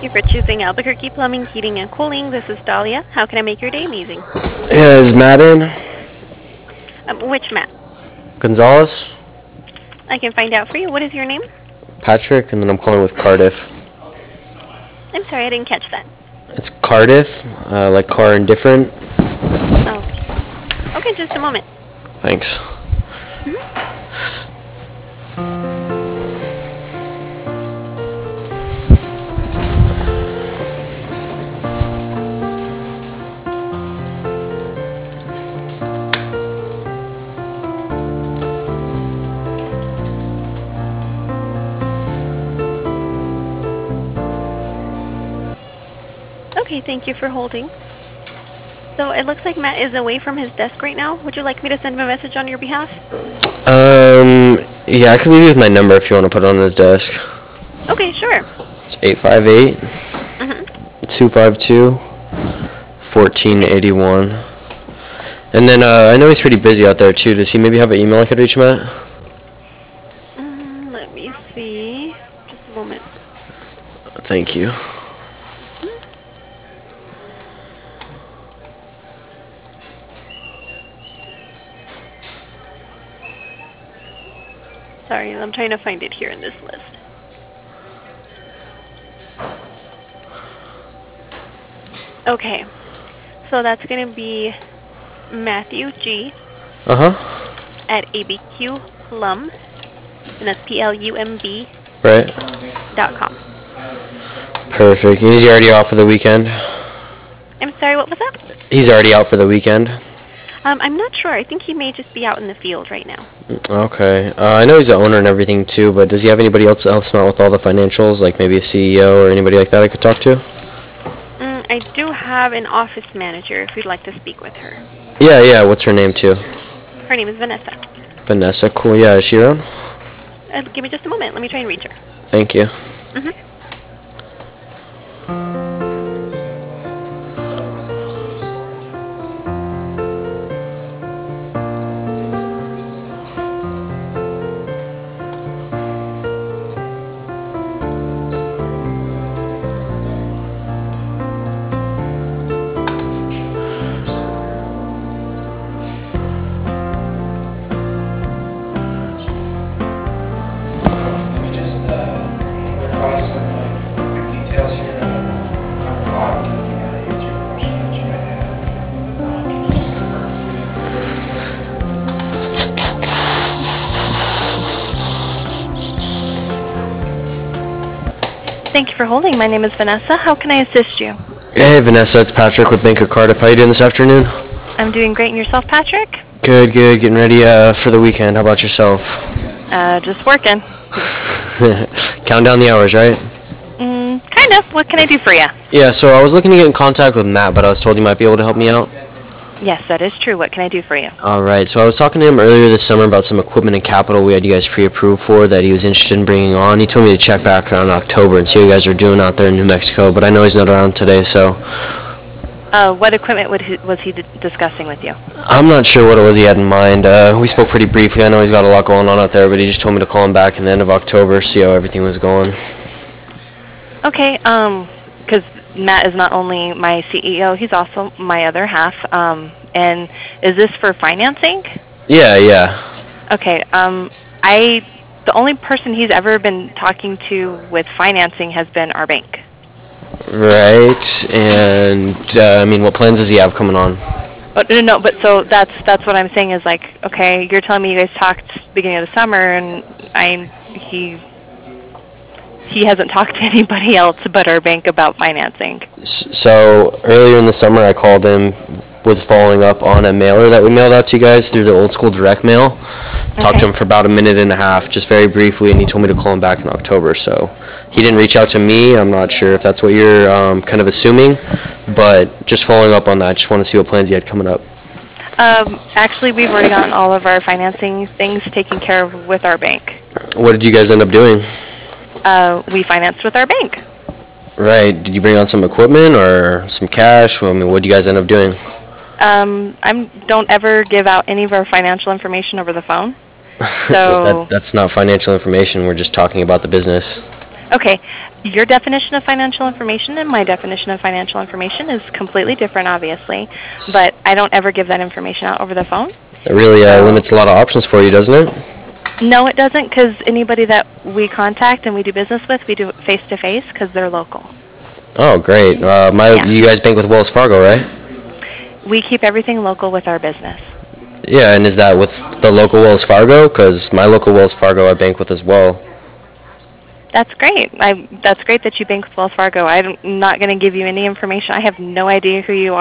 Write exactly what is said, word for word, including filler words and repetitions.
you for choosing Albuquerque Plumbing, Heating, and Cooling. This is Dahlia. How can I make your day amazing? Yeah, is Matt in? Um, which Matt? Gonzalez? I can find out for you. What is your name? Patrick, and then I'm calling with Cardiff. I'm sorry, I didn't catch that. It's Cardiff, uh, like car indifferent. Oh. Okay, just a moment. Thanks. Mm-hmm. Okay, thank you for holding. So it looks like Matt is away from his desk right now. Would you like me to send him a message on your behalf? Um, yeah, I can leave you with my number if you want to put it on his desk. Okay, sure. It's eight five eight, Mm-hmm. two five two, one four eight one. And then uh, I know he's pretty busy out there too. Does he maybe have an email I could reach him at? Um, let me see. Just a moment. Thank you. Sorry, I'm trying to find it here in this list. Okay, so that's going to be Matthew G. Uh-huh. at A B Q Plum, and that's P L U M B Right. dot com. Perfect. Is he already out for the weekend? I'm sorry, what was that? He's already out for the weekend? Um, I'm not sure. I think he may just be out in the field right now. Okay. Uh, I know he's the owner and everything too, but does he have anybody else that helps him out with all the financials, like maybe a C E O or anybody like that I could talk to? Mm, I do have an office manager if you'd like to speak with her. Yeah, yeah. What's her name too? Her name is Vanessa. Vanessa. Cool. Yeah, is she around? Uh, give me just a moment. Let me try and reach her. Thank you. Mm-hmm. Thank you for holding. My name is Vanessa. How can I assist you? Hey, Vanessa. It's Patrick with Bank of Cardiff. How you doing this afternoon? I'm doing great. And yourself, Patrick? Good, good. Getting ready uh, for the weekend. How about yourself? Uh, just working. Count down the hours, right? Mm, kind of. What can I do for you? Yeah, so I was looking to get in contact with Matt, but I was told you might be able to help me out. Yes, that is true. What can I do for you? All right, so I was talking to him earlier this summer about some equipment and capital we had you guys pre-approved for that he was interested in bringing on. He told me to check back around October and see what you guys are doing out there in New Mexico, but I know he's not around today, so Uh, what equipment would he, was he d- discussing with you? I'm not sure what it was he had in mind. Uh, we spoke pretty briefly. I know he's got a lot going on out there, but he just told me to call him back in the end of October, see how everything was going. Okay, um, because Matt is not only my C E O, he's also my other half. Um, and is this for financing? Yeah, yeah. Okay, um, I, the only person he's ever been talking to with financing has been our bank. Right, and uh, I mean, what plans does he have coming on? But no, no, but so that's that's what I'm saying is like, okay, you're telling me you guys talked beginning of the summer, and I he he hasn't talked to anybody else but our bank about financing. So earlier in the summer, I called him, was following up on a mailer that we mailed out to you guys through the old school direct mail. Talked Okay. to him for about a minute and a half, just very briefly, and he told me to call him back in October. So he didn't reach out to me. I'm not sure if that's what you're um, kind of assuming, but just following up on that, just want to see what plans he had coming up. Um, actually, we've already gotten all of our financing things taken care of with our bank. What did you guys end up doing? Uh, we financed with our bank. Right. Did you bring on some equipment or some cash? I mean, what did you guys end up doing? Um, I don't ever give out any of our financial information over the phone. So that, that's not financial information. We're just talking about the business. Okay, your definition of financial information and my definition of financial information is completely different, obviously, but I don't ever give that information out over the phone. It really uh, So- limits a lot of options for you, doesn't it? No, it doesn't, because anybody that we contact and we do business with, we do it face-to-face because they're local. Oh, great. Uh, my, Yeah. You guys bank with Wells Fargo, right? We keep everything local with our business. Yeah, and is that with the local Wells Fargo? Because my local Wells Fargo I bank with as well. That's great. I, that's great that you bank with Wells Fargo. I'm not going to give you any information. I have no idea who you